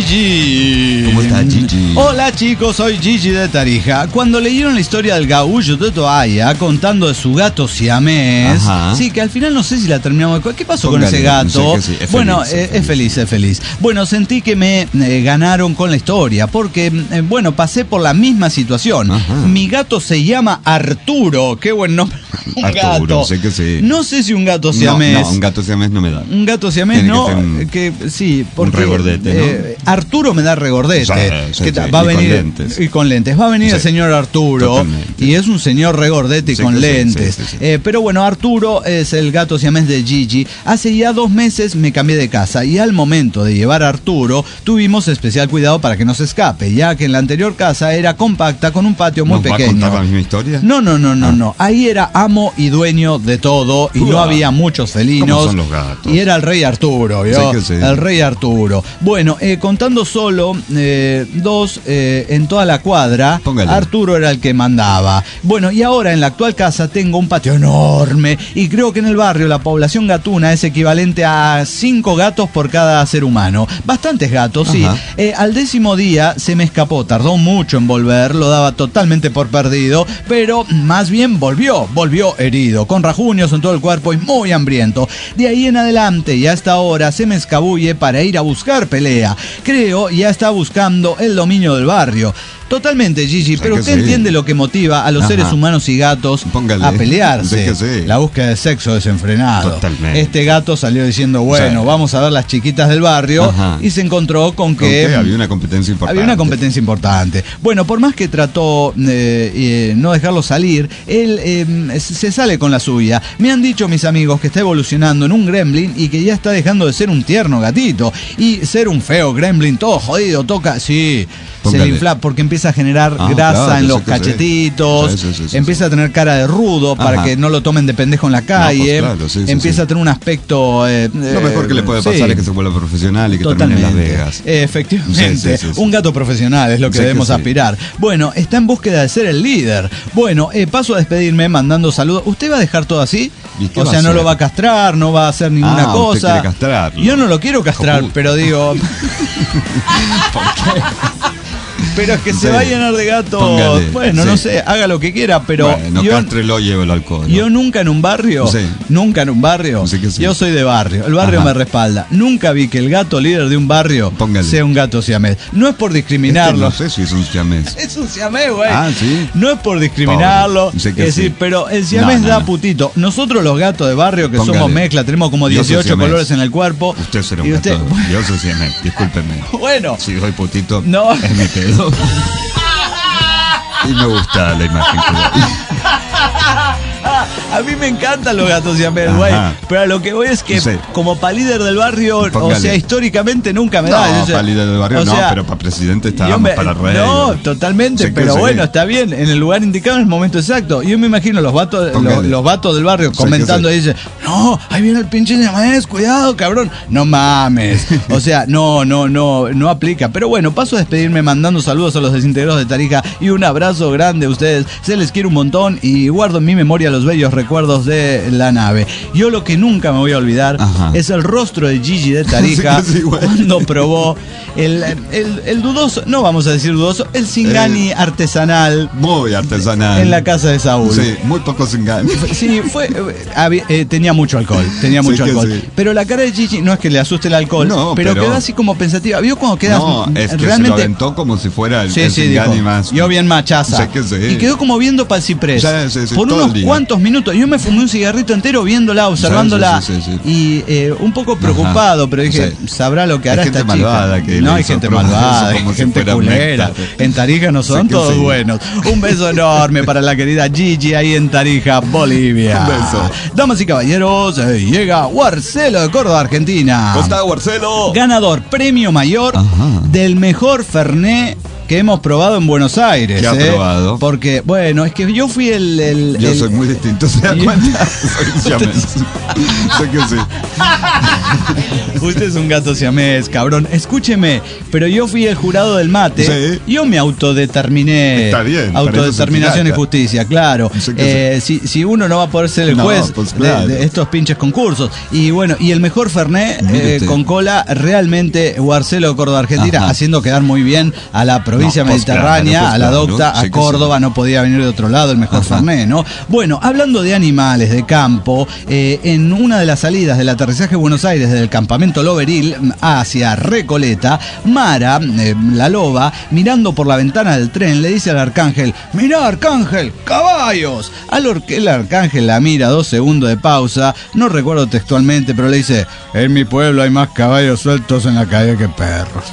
Gigi. ¿Cómo está, Gigi? Hola, chicos, soy Gigi de Tarija. Cuando leyeron la historia del gaullo de Toalla contando de su gato siamés, sí, que al final no sé si la terminamos. ¿Qué pasó con ese gato? Sí, es feliz. Bueno, sentí que me ganaron con la historia porque, pasé por la misma situación. Mi gato se llama Arturo. Qué buen nombre. Arturo, sé que sí. No sé si un gato siamés. No, un gato siamés no me da. Un gato siamés no. Sí, porque un regordete, ¿no? Arturo me da regordete. Va a venir con lentes. Y con lentes. Va a venir el señor Arturo. Totalmente. Y es un señor regordete y con lentes. Sí. Pero bueno, Arturo es el gato siamés de Gigi. Hace ya 2 meses me cambié de casa y al momento de llevar a Arturo tuvimos especial cuidado para que no se escape, ya que en la anterior casa era compacta con un patio muy pequeño. ¿Va a contar la misma historia? No. Ahí era amo y dueño de todo y no había muchos felinos. ¿Cómo son los gatos? Y era el rey Arturo. Sí. El rey Arturo. Bueno, contando solo 2 en toda la cuadra, póngale. Arturo era el que mandaba. Bueno, y ahora en la actual casa tengo un patio enorme y creo que en el barrio la población gatuna es equivalente a 5 gatos por cada ser humano. Bastantes gatos, sí. Al 10º día se me escapó, tardó mucho en volver, lo daba totalmente por perdido, pero más bien volvió herido, con rajuños en todo el cuerpo y muy hambriento. De ahí en adelante y hasta ahora se me escabulle para ir a buscar pelea. Creo ya está buscando el dominio del barrio. Totalmente, Gigi, pero usted entiende lo que motiva a los seres humanos y gatos a pelearse. La búsqueda de sexo desenfrenado. Totalmente. Este gato salió diciendo, vamos a ver las chiquitas del barrio y se encontró con que había una competencia importante. Bueno, por más que trató no dejarlo salir, él se sale con la suya. Me han dicho mis amigos que está evolucionando en un gremlin y que ya está dejando de ser un tierno gatito y ser un feo gremlin, todo jodido, se le infla porque empieza a generar grasa en los cachetitos, empieza a tener cara de rudo para que no lo tomen de pendejo en la calle, empieza a tener un aspecto... lo mejor que le puede pasar es que se vuelva profesional y que termine en Las Vegas. Efectivamente, un gato profesional es lo que debemos aspirar. Bueno, está en búsqueda de ser el líder. Bueno, paso a despedirme mandando saludos. ¿Usted va a dejar todo así? O sea, no lo va a castrar, no va a hacer ninguna cosa. Yo no lo quiero castrar, pero digo... ¿Por qué? Pero es que se va a llenar de gatos. Póngale, bueno, no sé, haga lo que quiera, pero cástrelo, lleve el alcohol. Yo nunca en un barrio, yo soy de barrio, el barrio me respalda. Nunca vi que el gato líder de un barrio sea un gato siamés. No es por discriminarlo. No sé si es un siamés. Es un siamés, güey. ¿Sí? No es por discriminarlo. Pero el siamés da putito. Nosotros los gatos de barrio que somos mezcla, tenemos como 18 colores en el cuerpo. Usted será un gato. Yo soy siamés, discúlpeme. Bueno. Si doy putito, es mi pedo. Y me gusta la imagen que doy. A mí me encantan los gatos siamés, güey. Pero a lo que voy es que, como para líder del barrio, o sea, históricamente nunca me da. No, para líder del barrio pero para presidente estábamos para rey. No, totalmente, pero bueno, está bien. En el lugar indicado, en el momento exacto. Yo me imagino los vatos del barrio comentando y dicen, no, ahí viene el pinche siamés, cuidado, cabrón. No mames. O sea, no aplica. Pero bueno, paso a despedirme mandando saludos a los desintegrados de Tarija y un abrazo grande a ustedes. Se les quiere un montón y guardo en mi memoria los bellos recuerdos de la nave. Yo lo que nunca me voy a olvidar es el rostro de Gigi de Tarija cuando probó el dudoso, no vamos a decir dudoso, el Singani artesanal. Muy artesanal. En la casa de Saúl. Sí, muy poco Singani. Sí, tenía mucho alcohol. Pero la cara de Gigi, no es que le asuste el alcohol, pero quedó así como pensativa. ¿Vio cuando quedas es que realmente? Se lo aventó como si fuera el Singani más. Yo bien machaza. Y quedó como viendo para el ciprés. Por unos cuantos minutos. Yo me fumé un cigarrito entero viéndola, observándola. Y un poco preocupado, pero dije, sabrá lo que hará esta chica. No, hay gente malvada, hay gente culera. En Tarija no son todos buenos. Un beso enorme para la querida Gigi ahí en Tarija, Bolivia. Un beso. Damas y caballeros, llega Guarcelo de Córdoba, Argentina. ¿Cómo está, Guarcelo? Ganador, premio mayor del mejor Fernet que hemos probado en Buenos Aires. ¿Qué ha probado? Porque, bueno, es que yo fui Yo soy muy distinto, ¿se da cuenta? Soy siamés. Sé que sí. Usted es un gato siamés, cabrón. Escúcheme, pero yo fui el jurado del mate. Sí. Yo me autodeterminé. Está bien. Autodeterminación y justicia, claro. Si uno no va a poder ser el juez de estos pinches concursos. Y bueno, y el mejor Fernet con cola, realmente Guarcelo de Córdoba, Argentina, haciendo quedar muy bien a la provincia mediterránea, a la docta, a Córdoba, no podía venir de otro lado el mejor Fernet, ¿no? Bueno, hablando de animales, de campo, en una de las salidas del aterrizaje de Buenos Aires del campamento loberil hacia Recoleta, Mara, la loba, mirando por la ventana del tren, le dice al arcángel: mirá, arcángel, caballos. A lo que el arcángel la mira, 2 segundos de pausa, no recuerdo textualmente, pero le dice: en mi pueblo hay más caballos sueltos en la calle que perros.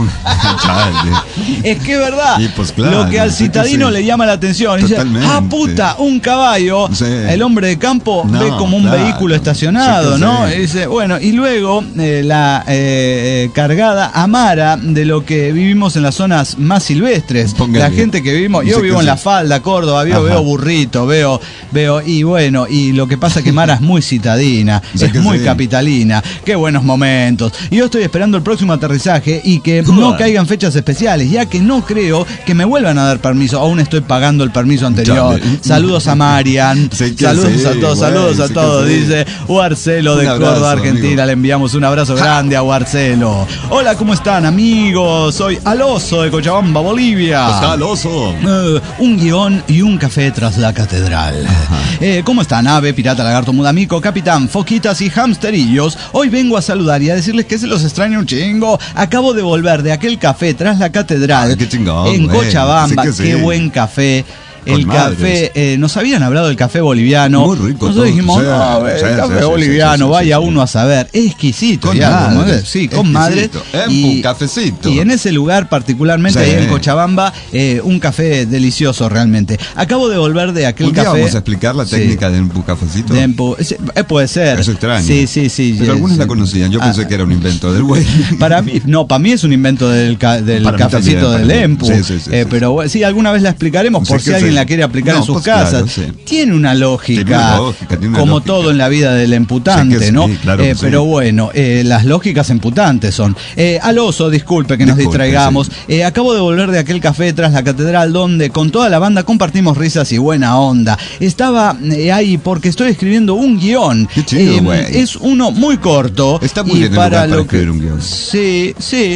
Es que es verdad, pues claro, lo que al citadino le llama la atención. Dice: ah, puta, un caballo. El hombre de campo ve como un vehículo estacionado, ¿no? Y dice, bueno, y luego la cargada amara de lo que vivimos en las zonas más silvestres. La gente que vivimos, yo vivo en La Falda, Córdoba, veo burrito, veo, y bueno, y lo que pasa es que Mara es muy citadina, es muy capitalina. Qué buenos momentos. Y yo estoy esperando el próximo aterrizaje y que no caigan fechas especiales, ya que no creo que me vuelvan a dar permiso. Aún estoy pagando el permiso anterior. Saludos a Marian, saludos a todos. Dice Guarcelo de Córdoba, Argentina. Le enviamos un abrazo grande a Guarcelo. Hola, ¿cómo están, amigos? Soy Aloso de Cochabamba, Bolivia. ¿Está Aloso? Un guión y un café tras la catedral. ¿Cómo están, ave, pirata, lagarto, mudamico, capitán, foquitas y hamsterillos? Hoy vengo a saludar y a decirles que se los extraña un chingo. Acabo de volver de aquel café tras la catedral en Cochabamba. Qué buen café. El café, nos habían hablado del café boliviano. Muy rico. Nosotros dijimos, el café boliviano, vaya uno a saber. Es exquisito. Con madre. Sí, con madre. Un cafecito. Y en ese lugar, particularmente ahí en Cochabamba, un café delicioso realmente. Acabo de volver de aquel café. ¿Vamos a explicar la técnica de un cafecito? Puede ser. Es extraño. Sí. Pero algunos la conocían. Yo pensé que era un invento del güey. Para mí es un invento del cafecito del Empu. Pero sí, alguna vez la explicaremos por si alguien la quiere aplicar en sus casas. Claro, tiene una lógica, como todo en la vida del emputante, ¿no? Pero bueno, las lógicas emputantes son. Aloso, disculpe que nos distraigamos. Acabo de volver de aquel café tras la catedral donde con toda la banda compartimos risas y buena onda. Estaba ahí porque estoy escribiendo un guión. Qué chido, es uno muy corto. Está muy bien para escribir un guión. Sí,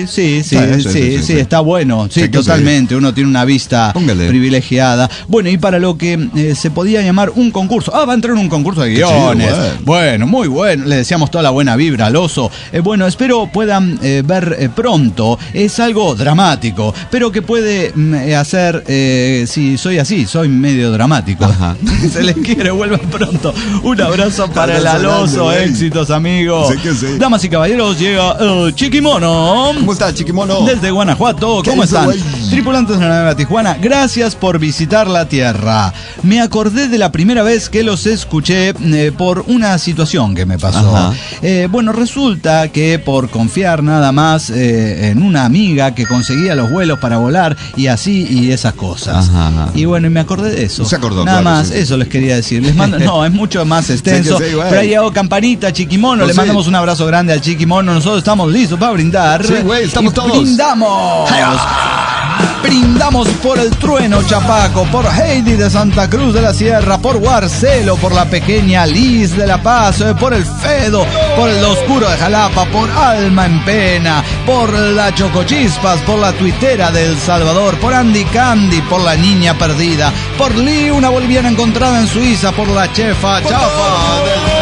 está bueno. Sí, totalmente. Uno tiene una vista privilegiada. Bueno, y para lo que se podía llamar un concurso. Va a entrar en un concurso de guiones. Bueno, muy bueno. Le deseamos toda la buena vibra al oso. Bueno, espero puedan ver pronto. Es algo dramático, pero que puede hacer, si soy así, soy medio dramático. Se les quiere, vuelvan pronto. Un abrazo para el Aloso. Éxitos, amigos. Damas y caballeros, llega Chiquimono. ¿Cómo está, Chiquimono? Desde Guanajuato. ¿Cómo están? Tripulantes de la Nueva Tijuana, gracias por visitar la Tierra. Me acordé de la primera vez que los escuché por una situación que me pasó. Bueno, resulta que por confiar nada más en una amiga que conseguía los vuelos para volar y así y esas cosas. Y bueno, y me acordé de eso. Se acordó, nada más, eso les quería decir. Les mando, no, es mucho más extenso. Pero ahí hago campanita, Chiquimono. Le mandamos un abrazo grande al Chiquimono. Nosotros estamos listos para brindar. Sí, güey, estamos todos. ¡Brindamos! Brindamos por el Trueno Chapaco, por Heidi de Santa Cruz de la Sierra, por Guarcelo, por la pequeña Liz de La Paz, por el Fedo, por el Oscuro de Jalapa, por Alma en Pena, por la Chocochispas, por la Tuitera de El Salvador, por Andy Candy, por la Niña Perdida, por Lee, una boliviana encontrada en Suiza, por la Chefa Chafa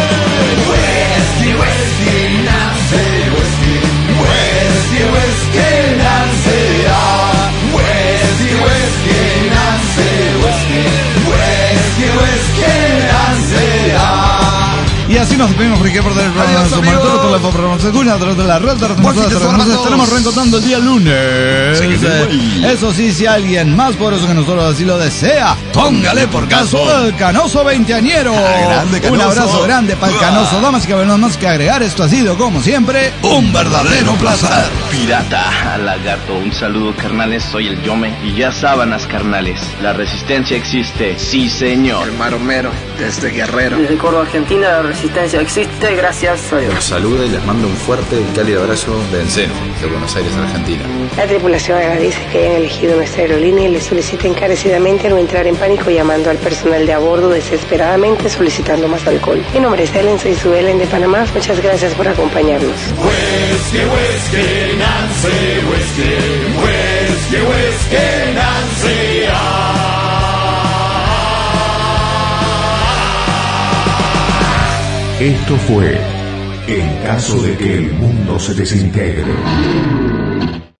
Y así nos despedimos porque por el programa de la red estaremos reencontrando el día lunes. Eso sí, si alguien más poderoso que nosotros así lo desea, póngale por caso el Canoso veinteañero. Un abrazo grande para el Canoso. Damas y caballeros, más que agregar, esto ha sido como siempre un verdadero placer. Pirata, lagarto, un saludo carnales, soy el Yome y ya sábanas carnales, la resistencia existe, sí señor. El Maromero, desde Guerrero. Desde Córdoba, Argentina, la resistencia existe, gracias a Dios. Los saluda y les mando un fuerte y cálido abrazo de Enceno, de Buenos Aires, Argentina. La tripulación agradece que hayan elegido nuestra aerolínea y les solicita encarecidamente no entrar en pánico llamando al personal de a bordo desesperadamente solicitando más alcohol. Mi nombre es Ellen, soy su Ellen de Panamá. Muchas gracias por acompañarnos. Whiskey, whiskey, Nancy, whiskey, whiskey, whiskey, Nancy. Esto fue En caso de que el mundo se desintegre.